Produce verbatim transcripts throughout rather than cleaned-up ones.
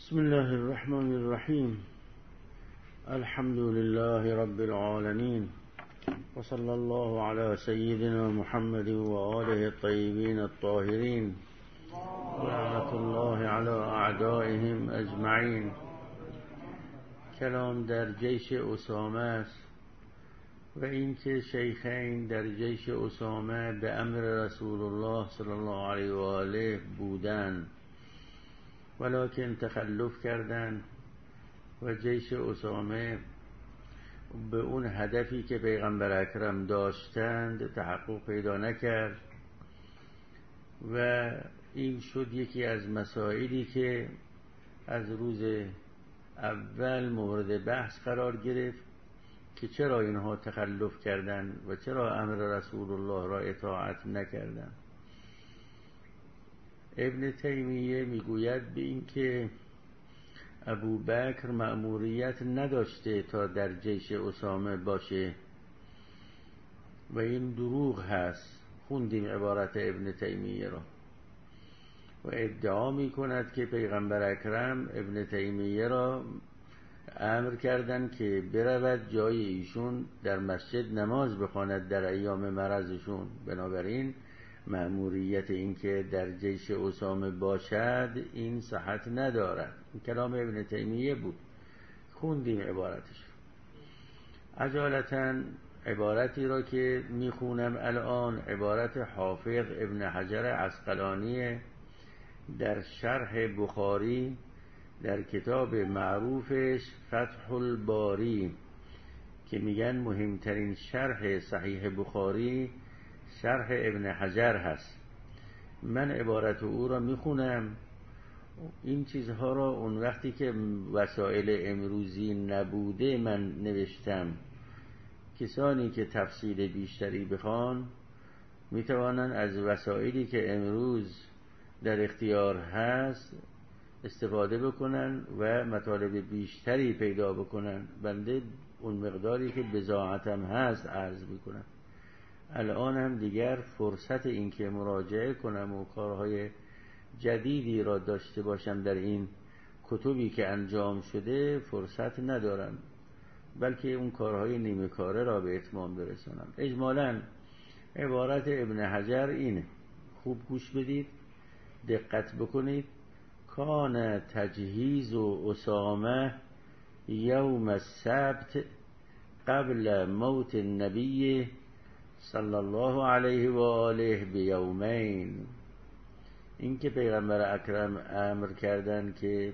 بسم الله الرحمن الرحیم. الحمد لله رب العالمین و صلی الله علی سیدنا محمد و آله الطیبین الطاهرین و لعنت الله علی اعدائهم اجمعین. کلام در جیش اسامه است و اینکه شیخین در جیش اسامه به امر رسول الله صلی الله علیه و آله بودند، ولکن تخلف کردند و جیش اسامه به اون هدفی که پیغمبر اکرم داشتند تحقق پیدا نکرد و این شد یکی از مسائلی که از روز اول مورد بحث قرار گرفت که چرا اینها تخلف کردند و چرا امر رسول الله را اطاعت نکردند. ابن تیمیه میگوید به این که ابوبکر مأموریت نداشته تا در جیش اسامه باشه و این دروغ هست. خوندیم عبارت ابن تیمیه را و ادعا می کند که پیغمبر اکرم ابن تیمیه را امر کردند که برود جای ایشون در مسجد نماز بخواند در ایام مرضشون، بنابراین مأموریت این که در جیش اسامه باشد این صحت ندارد. این کلام ابن تیمیه بود، خوندیم عبارتش. عجالتاً عبارتی را که میخونم الان عبارت حافظ ابن حجر عسقلانی در شرح بخاری در کتاب معروفش فتح الباری که میگن مهمترین شرح صحیح بخاری شرح ابن حجر هست. من عبارت او را میخونم. این چیزها را اون وقتی که وسایل امروزی نبوده من نوشتم. کسانی که تفصیل بیشتری بخوان میتوانند از وسایلی که امروز در اختیار هست استفاده بکنن و مطالب بیشتری پیدا بکنن. بنده اون مقداری که بضاعتم هست عرض میکنم. الان هم دیگر فرصت این که مراجعه کنم و کارهای جدیدی را داشته باشم در این کتبی که انجام شده فرصت ندارم، بلکه اون کارهای نیمه کاره را به اتمام برسانم. اجمالاً عبارت ابن حجر اینه، خوب گوش بدید، دقت بکنید. کان تجهیز و اسامه یوم السبت قبل موت النبی صلی الله علیه و آله بیومین. این که پیغمبر اکرم امر کردند که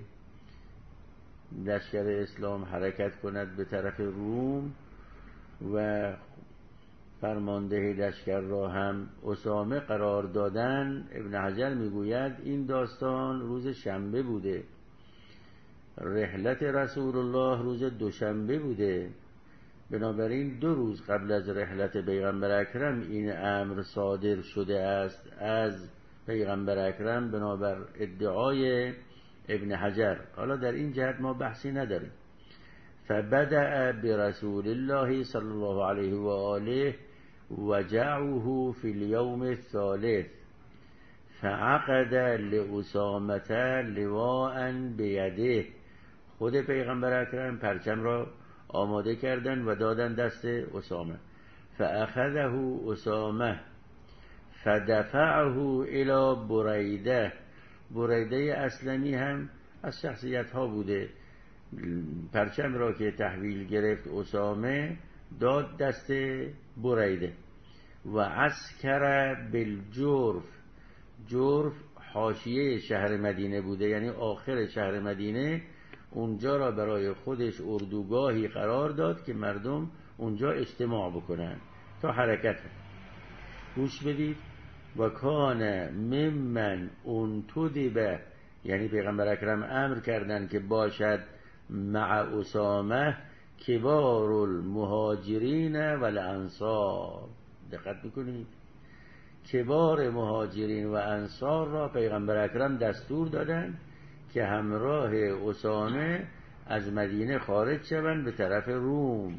لشکر اسلام حرکت کند به طرف روم و فرمانده لشکر را هم اسامه قرار دادن، ابن حجر میگوید این داستان روز شنبه بوده، رحلت رسول الله روز دوشنبه بوده. بنابراین دو روز قبل از رحلت پیغمبر اکرم این امر صادر شده است از پیغمبر اکرم بنابر ادعای ابن حجر. حالا در این جهت ما بحثی نداریم. فبدأ برسول الله صلی الله علیه و آله وجعه فی اليوم الثالث فعقد لأسامة لواء بیده. خود پیغمبر اکرم پرچم را آماده کردن و دادن دست اسامه. فاخذه اسامه فدفعه الى بریده. بریده اسلمی هم از شخصیت ها بوده. پرچم را که تحویل گرفت اسامه داد دست بریده. و عسکر بالجرف. جرف حاشیه شهر مدینه بوده، یعنی آخر شهر مدینه. اونجا را برای خودش اردوگاهی قرار داد که مردم اونجا اجتماع بکنن تا حرکت. گوش بدید. و کان ممن انتدب، یعنی پیغمبر اکرم امر کردن که باشد مع اسامه کبار المهاجرین و الانصار. دقت میکنید، کبار مهاجرین و انصار را پیغمبر اکرم دستور دادن که همراه اسامه از مدینه خارج شوند به طرف روم.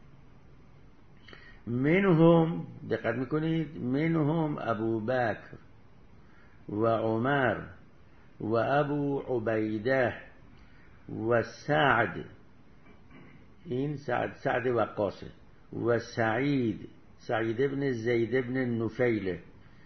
منهم، دقت میکنید، منهم ابوبکر و عمر و ابو عبیده و سعد، این سعد سعد وقاصه، و سعید سعید ابن زید ابن نفیله،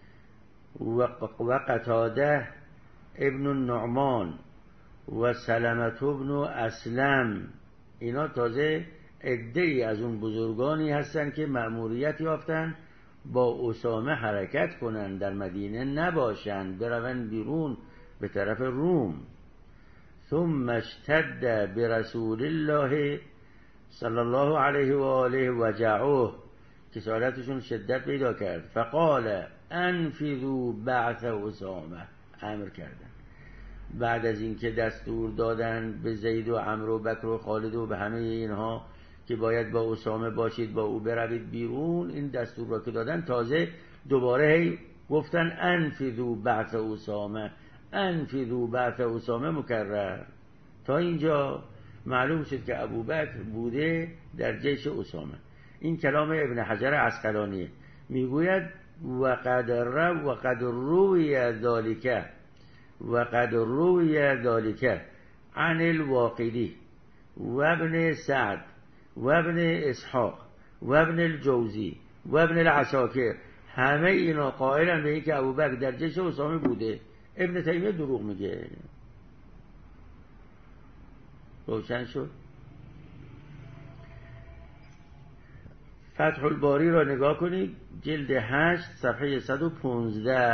و قتاده ابن النعمان و سلمت ابن اسلم. اینا تازه عده‌ای از اون بزرگانی هستن که مأموریت یافتن با اسامه حرکت کنن، در مدینه نباشن، برون بیرون به طرف روم. ثم اشتد برسول الله صلی الله علیه و آله وجعه، کسالتشون شدت پیدا کرد. فقال انفذوا بعث اسامه، امر کردن بعد از اینکه دستور دادن به زید و عمرو و بکر و خالد و به همه اینها که باید با اسامه باشید، با او بروید بیرون، این دستور را که دادن، تازه دوباره گفتن انفذوا بعث اسامه، انفذوا بعث اسامه مکرر. تا اینجا معلوم شد که ابوبکر بوده در جیش اسامه. این کلام ابن حجر عسقلانی میگوید وقد رو وقد روی ذالک وقد روی ذالک عن الواقدی و ابن سعد و ابن اسحاق و ابن الجوزی و ابن العساکر، همه اینا قائلن به این که ابوبکر در جیش اسامه بوده. ابن تیمیه دروغ میگه. روشن شد؟ فتح الباری را نگاه کنید، جلد هشت صفحه صد و پانزده.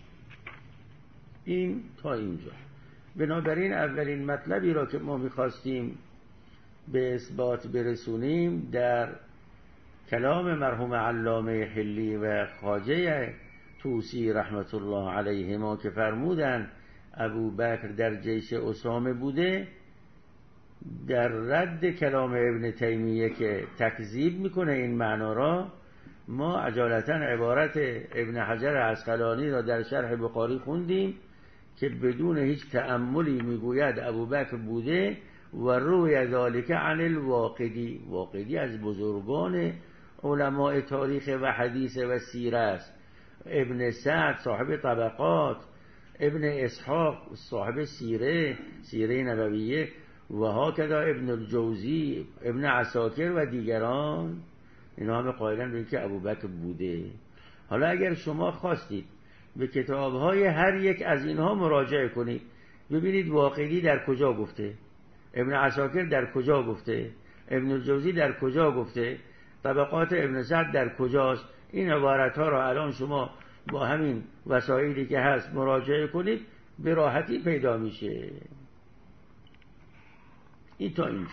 این تا اینجا. بنابراین اولین مطلبی را که ما میخواستیم به اثبات برسونیم در کلام مرحوم علامه حلی و خواجه طوسی رحمت الله علیهما که فرمودن ابوبکر در جیش اسامه بوده، در رد کلام ابن تیمیه که تکذیب میکنه این معنا را، ما عجالتا عبارت ابن حجر عسقلانی را در شرح بخاری خوندیم که بدون هیچ تأملی میگوید ابوبکر بوده و روی ذالک عن الواقدی. واقدی از بزرگان علماء تاریخ و حدیث و سیره است. ابن سعد صاحب طبقات، ابن اسحاق صاحب سیره سیره نبویه، و هاکذا ابن الجوزی، ابن عساکر و دیگران، اینا همه قائلن به اینکه ابوبکر بوده. حالا اگر شما خواستید به کتاب‌های هر یک از اینها مراجعه کنید، ببینید واقعی در کجا گفته، ابن عساکر در کجا گفته، ابن الجوزی در کجا گفته، طبقات ابن سعد در کجاست. این عبارت‌ها را الان شما با همین وسایلی که هست مراجعه کنید، به راحتی پیدا میشه. این تا اینجا.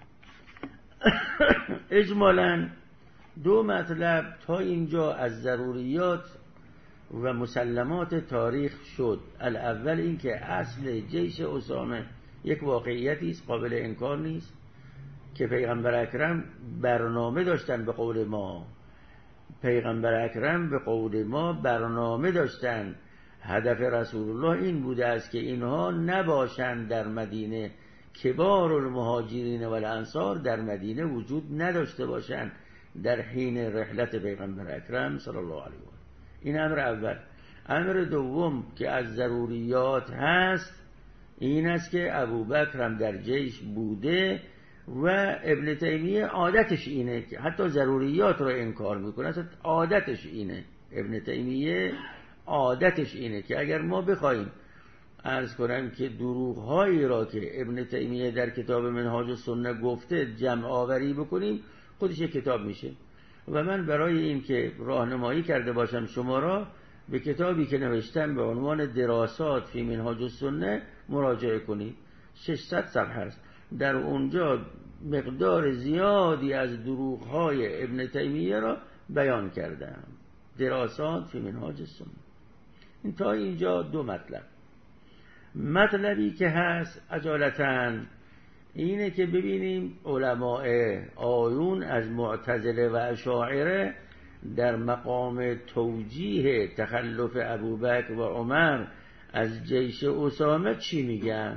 اجمالاً دو مطلب تا اینجا از ضروریات و مسلمات تاریخ شد. الاول این که اصل جیش اسامه یک واقعیتی است، قابل انکار نیست، که پیغمبر اکرم برنامه داشتن. به قول ما پیغمبر اکرم به قول ما برنامه داشتن. هدف رسول الله این بوده است که اینها نباشند در مدینه، کبار المهاجرین و الانصار در مدینه وجود نداشته باشند در حین رحلت پیغمبر اکرم صلی الله علیه و آله. این امر اول. امر دوم که از ضروریات هست این است که ابوبکر هم در جیش بوده و ابن تیمیه عادتش اینه که حتی ضروریات رو انکار میکنه، اصلا عادتش اینه. ابن تیمیه عادتش اینه که اگر ما بخوایم عرض کنم که دروغ‌هایی را که ابن تیمیه در کتاب منهاج السنه گفته جمع آوری بکنیم، خودش یک کتاب میشه. و من برای این که راهنمایی کرده باشم شما را، به کتابی که نوشتم به عنوان دراسات فی منهاج السنه مراجعه کنید. ششصد صفحه است. در اونجا مقدار زیادی از دروغ‌های ابن تیمیه را بیان کردم. دراسات فی منهاج السنه. این تا اینجا دو مطلب. مطلبی که هست عجالتاً اینه که ببینیم علماء آیون از معتزله و اشاعره در مقام توجیه تخلف ابوبکر و عمر از جیش اسامه چی میگن.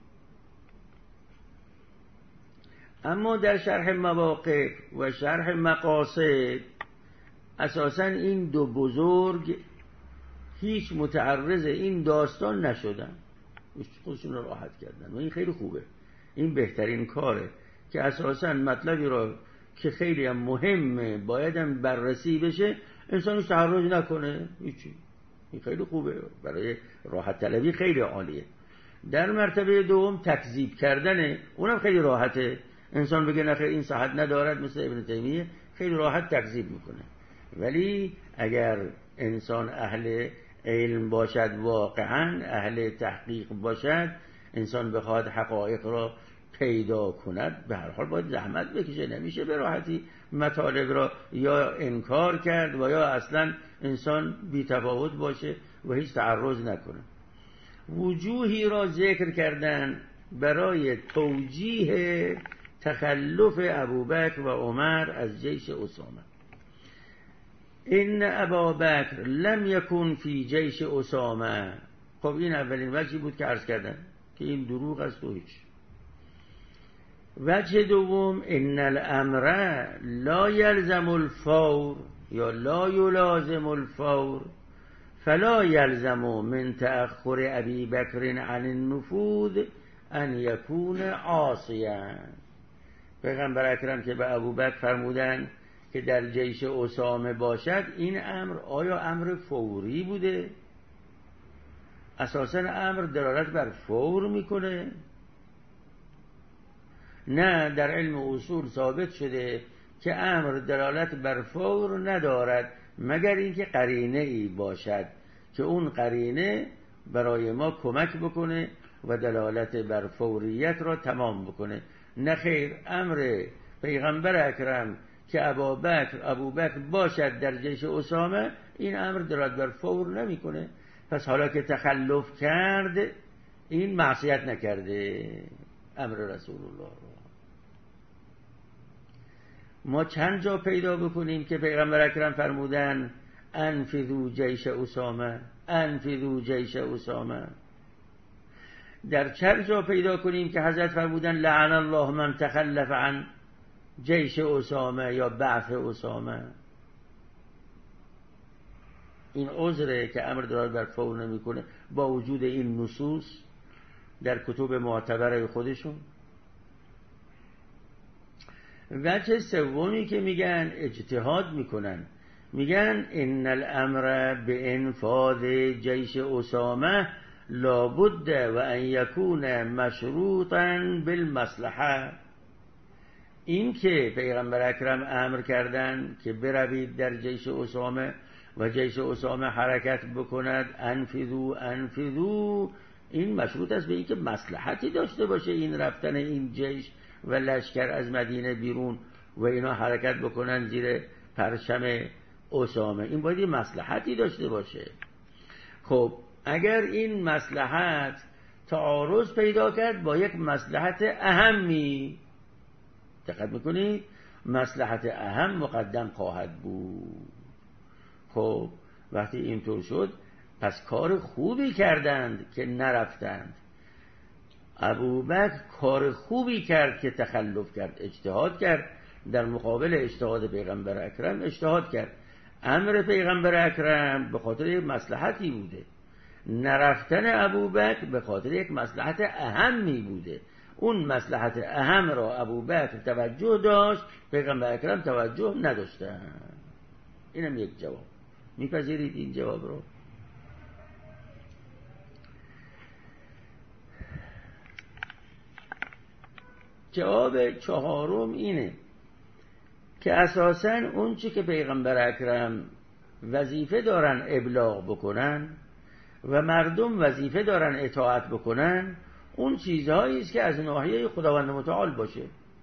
اما در شرح مواقف و شرح مقاصد اساساً این دو بزرگ هیچ متعرض این داستان نشدن، خودشون رو راحت کردن و این خیلی خوبه. این بهترین کاره که اساساً مطلبی را که خیلی هم مهمه باید هم بررسی بشه انسانش تحرج نکنه. هیچی، این خیلی خوبه، برای راحت طلبی خیلی عالیه. در مرتبه دوم تکذیب کردنه، اونم خیلی راحته، انسان بگه نخیر این صحت ندارد، مثل ابن تیمیه خیلی راحت تکذیب میکنه. ولی اگر انسان اهل علم باشد، واقعا اهل تحقیق باشد، انسان بخواد حقایق را پیدا کند، به هر حال باید زحمت بکشه. نمیشه به راحتی مطالب را یا انکار کرد و یا اصلا انسان بی تفاوت باشه و هیچ تعرض نکنه. وجوهی را ذکر کردن برای توجیه تخلف ابوبکر و عمر از جیش اسامه. این ابابکر لم یکن فی جیش اسامه. خب این اولین وجهی بود که عرض کردن که این دروغ است و هیچ. وجه دوم ان الامر لا یلزم الفور یا لا یلازم الفور فلا یلزم من تأخر ابی بکر عن النفوذ ان یکون عاصیا. پیغمبر اکرم که به ابوبکر فرمودن که در جیش اسامه باشد، این امر آیا امر فوری بوده؟ اساساً امر دلالت بر فور میکنه؟ نه، در علم اصول ثابت شده که امر دلالت بر فور ندارد مگر اینکه قرینه ای باشد که اون قرینه برای ما کمک بکنه و دلالت بر فوریت را تمام بکنه. نه خیر، امر پیغمبر اکرم که ابوبکر ابوبکر باشد در جیش اسامه، این امر دلالت بر فور نمیکنه. پس حالا که تخلف کرد، این معصیت نکرده امر رسول الله را. ما چند جا پیدا بکنیم که پیغمبر اکرم فرمودن انفذوا جیش اسامه، انفذوا جیش اسامه؟ در چند جا پیدا کنیم که حضرت فرمودن لعن الله من تخلف عن جیش اسامه یا بعث اسامه؟ این عذره که امر دلالت بر فور نمیکنه با وجود این نصوص در کتب معتبره خودشون. وجه سومی که میگن اجتهاد میکنن، میگن ان الامر به انفاذ جیش اسامه لابد و ان یکون مشروطا بالمصلحه. این که پیغمبر اکرم امر کردن که بروید در جیش اسامه و جیش اسامه حرکت بکند، انفذو انفذو، این مشروط است به این که مصلحتی داشته باشه این رفتن این جیش و لشکر از مدینه بیرون و اینا حرکت بکنن زیر پرچم اسامه. این باید این مصلحتی داشته باشه. خب اگر این مصلحت تعارض پیدا کرد با یک مصلحت اهمی، دقت میکنید، مصلحت اهم مقدم خواهد بود. خب وقتی اینطور شد، پس کار خوبی کردند که نرفتند. ابوبکر کار خوبی کرد که تخلف کرد، اجتهاد کرد، در مقابل اجتهاد پیغمبر اکرم اجتهاد کرد. امر پیغمبر اکرم به خاطر یک مصلحتی بوده، نرفتن ابوبکر به خاطر یک مصلحت اهمی بوده. اون مصلحت اهم را ابوبکر توجه داشت، پیغمبر اکرم توجه نداشتن. اینم یک جواب. میپذیرید این جواب رو؟ جواب چهارم اینه که اساساً اون چی که پیغمبر اکرم وظیفه دارن ابلاغ بکنن و مردم وظیفه دارن اطاعت بکنن، اون چیزهایی است که از ناحیه خداوند متعال باشه،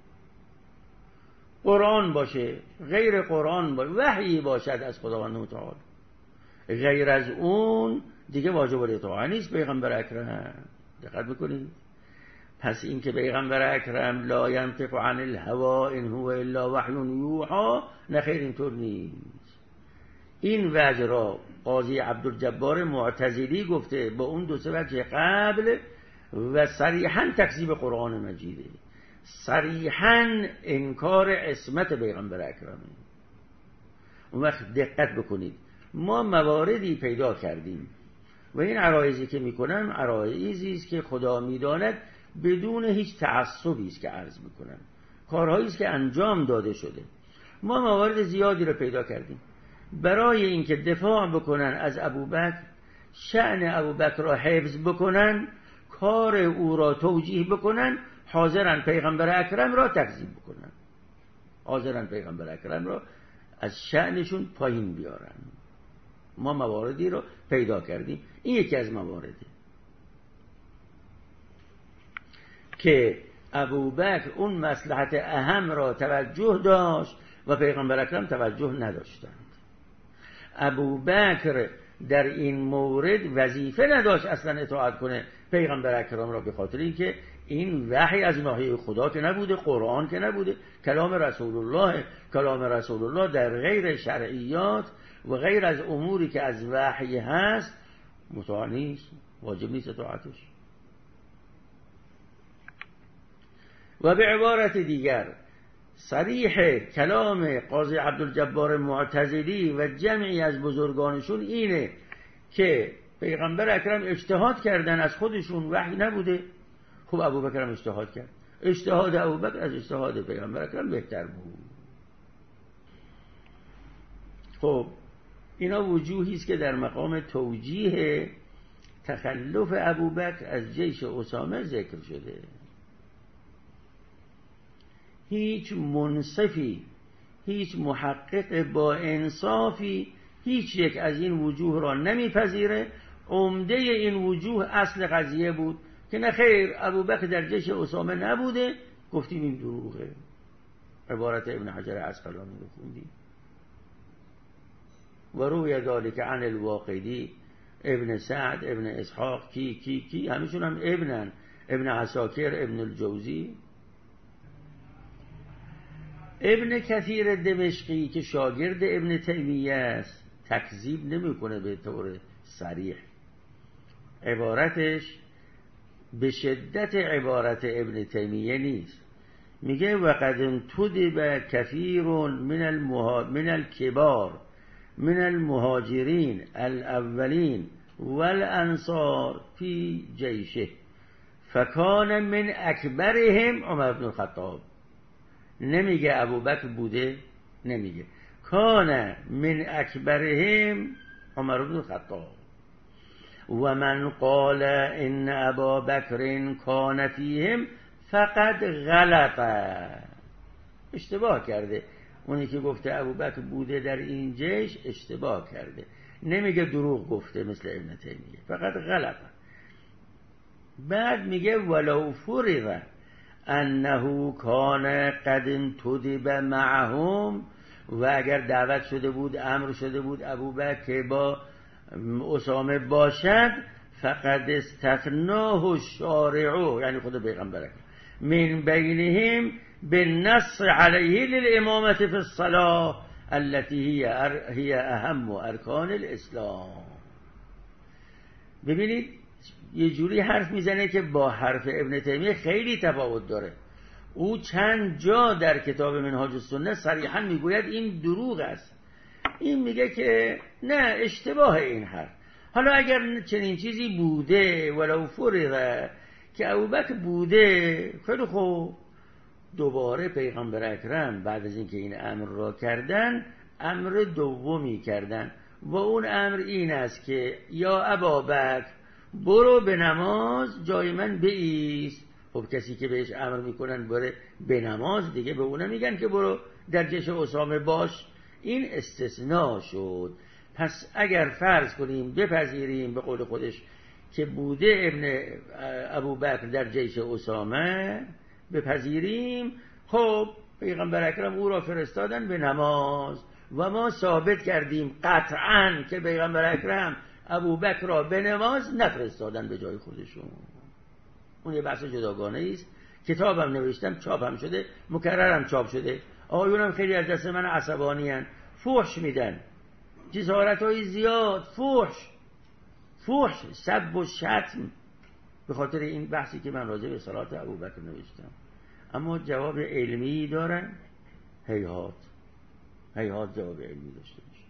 قرآن باشه، غیر قرآن باشه، وحی باشد از خداوند متعال. غیر از اون دیگه واجب الاطاعه نیست پیغمبر اکرم. دقت بکنید. پس این که پیغمبر اکرم لا ینطق عن الهوى ان هو الا وحی یوحی، نه خیر، اینطور نیست. این وجه را قاضی عبدالجبار معتزلی گفته با اون دو سه وجه قبل و صریحاً تکذیب قرآن مجیده، صریحاً انکار عصمت پیغمبر اکرم. اون وقت دقت بکنید، ما مواردی پیدا کردیم و این عرایضی که میکنن عرایضی است که خدا میداند بدون هیچ تعصبی است که عرض میکنم، کارهایی است که انجام داده شده. ما موارد زیادی رو پیدا کردیم برای اینکه دفاع بکنن از ابوبکر، شأن ابوبکر را حفظ بکنن، کار او را توجیه بکنن، حاضرن پیغمبر اکرم را تکذیب بکنن، حاضرن پیغمبر اکرم را از شأنشون پایین بیارن. ما مواردی رو پیدا کردیم. این یکی از موارده که ابوبکر اون مصلحت اهم را توجه داشت و پیغمبر اکرم توجه نداشتند. ابوبکر در این مورد وظیفه نداشت اصلا اطاعت کنه پیغمبر اکرم را، به خاطر اینکه این وحی از وحی خدا که نبوده، قرآن که نبوده، کلام رسول الله. کلام رسول الله در غیر شرعیات و غیر از اموری که از وحی هست مطاع نیست، واجب نیست اطاعتش. و به عبارت دیگر صریح کلام قاضی عبدالجبار معتزلی و جمعی از بزرگانشون اینه که پیغمبر اکرم اجتهاد کردن، از خودشون وحی نبوده. خب ابوبکر هم اجتهاد کرد، اجتهاد ابوبکر از اجتهاد پیغمبر اکرم بهتر بود. خب اینا وجوهی است که در مقام توجیه تخلف ابوبکر از جیش اسامه ذکر شده. هیچ منصفی، هیچ محقق با انصافی هیچ یک از این وجوه را نمیپذیره. عمده این وجوه اصل قضیه بود که نه خیر، ابوبکر در جیش اسامه نبوده، گفتیم این دروغه. عبارت ابن حجر عسقلانی رو خوندیم. و روی ذالک عن الواقدی، ابن سعد، ابن اسحاق، کی کی کی همیشون هم ابنن، ابن عساکر، ابن الجوزی. ابن کثیر دمشقی که شاگرد ابن تیمیه است تکذیب نمیکنه به طور صریح، عبارتش به شدت عبارت ابن تیمیه نیست. میگه وقد انتدب کثیر من المها... من الكبار من المهاجرین الاولین والانصار فی جیشه فکان من اکبرهم عمر بن الخطاب. نمیگه ابوبکر بوده، نمیگه، کان من اکبرهم عمر بن الخطاب. و من قال ان ابا بکر کان فیهم فقط غلط، اشتباه کرده. اونی که گفته ابوبکر بوده در این جیش اشتباه کرده، نمیگه دروغ گفته مثل ابن تیمیه، فقط غلط. بعد میگه ولو فرض انه کان قد انتدب معهم، و اگر دعوت شده بود، امر شده بود ابوبکر با اسامه باشد، فقد استثناه الشارع، یعنی خود پیغمبر من بینهم بالنص علیه للامامه فی الصلاه التي هي اهم ارکان الاسلام. ببینید یه جوری حرف میزنه که با حرف ابن تیمیه خیلی تفاوت داره. او چند جا در کتاب منهاج السنه صریحا میگوید این دروغ است، این میگه که نه، اشتباه این حرف. حالا اگر چنین چیزی بوده ولو فرض که ابوبکر بوده، خیلی خوب، دوباره پیغمبر اکرم بعد از اینکه این امر را کردن امر دومی کردن و اون امر این است که یا ابابکر برو به نماز جای من بایست. خب کسی که بهش امر میکنن بره به نماز دیگه به اون میگن که برو در جیش اسامه باش. این استثناء شد. پس اگر فرض کنیم بپذیریم به قول خودش که بوده ابن ابوبکر در جیش اسامه، بپذیریم، خب پیغمبر اکرم او را فرستادن به نماز و ما ثابت کردیم قطعاً که پیغمبر اکرم ابوبکر را به نماز نفرستادن به جای خودشون. اون یه بحث جداگانه است. کتابم نوشتم، چاپم شده، مکررم چاپ شده. آقایونم خیلی از دست من عصبانی هستند، فحش میدن، جسارت‌های زیاد، فحش فحش سب و شتم، به خاطر این بحثی که من راجع به صلات ابوبکر نوشتم. اما جواب علمی دارن؟ هیهات هیهات جواب علمی داشته باشه.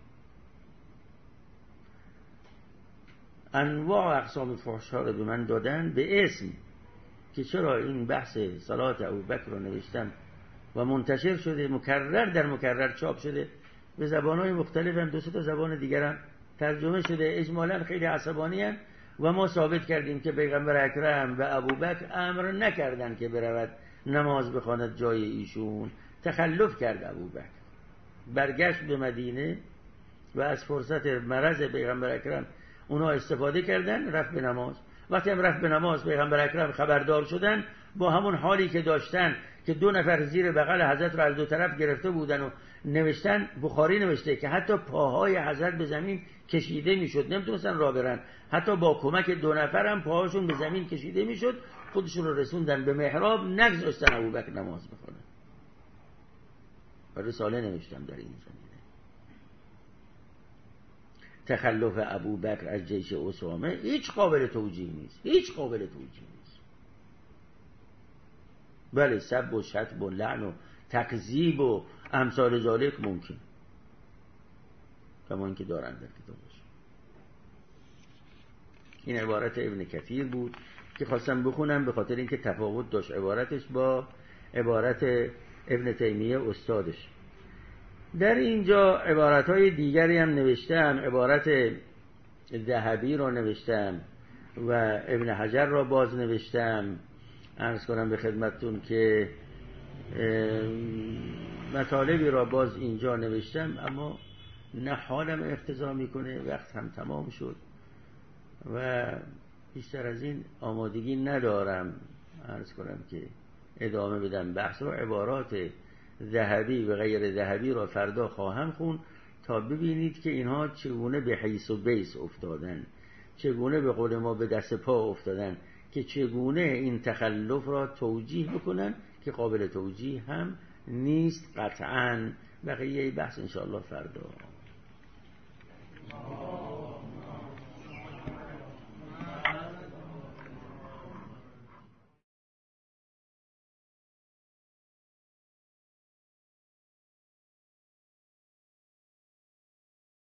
انواع اقسام فحش ها رو به من دادن به اسم، که چرا این بحث صلات ابوبکر رو نوشتم و منتشر شده، مکرر در مکرر چاپ شده، به زبانهای مختلف هم، دو سه تا زبان دیگر هم ترجمه شده. اجمالا خیلی عصبانی هستند و ما ثابت کردیم که پیغمبر اکرم و ابوبکر امر نکردند که برود نماز بخواند جای ایشون. تخلف کرد ابوبکر، برگشت به مدینه و از فرصت مرض پیغمبر اکرم اونا استفاده کردن، رفت به نماز. وقتی هم رفت به نماز پیغمبر اکرم خبردار شدن، با همون حالی که داشتن که دو نفر زیر بغل حضرت رو از دو طرف گرفته بودن و نوشتن، بخاری نوشته که حتی پاهای حضرت به زمین کشیده میشد، نمیتونستن راه برن، حتی با کمک دو نفر هم پاهاشون به زمین کشیده میشد. خودشون رو رسوندن به محراب، نگذاشتن ابوبکر نماز بخونه. و رساله نوشتم در این زمینه. تخلف ابوبکر از جیش اسامه هیچ قابل توجیه نیست، هیچ قابل توجیه نیست. بله سب و شتم و لعن و تکذیب و امثال ذالک ممکن، کما اینکه دارن در کتابش. این عبارت ابن کثیر بود که خواستم بخونم به خاطر اینکه تفاوت داشت عبارتش با عبارت ابن تیمیه استادش. در اینجا عبارتهای دیگری هم نوشتم، عبارت ذهبی را نوشتم و ابن حجر را باز نوشتم. عرض کنم به خدمتتون که مطالبی را باز اینجا نوشتم، اما نه حالم اقتضا میکنه، وقت هم تمام شد و بیشتر از این آمادگی ندارم عرض کنم که ادامه بدم بحث. و عبارات ذهبی و غیر ذهبی را فردا خواهم خون تا ببینید که اینها چگونه به حیث و بیس افتادن، چگونه به قول ما به دست پا افتادن، که چگونه این تخلف را توجیه بکنن که قابل توجیه هم نیست قطعاً. بقیه بحث انشاءالله فردا.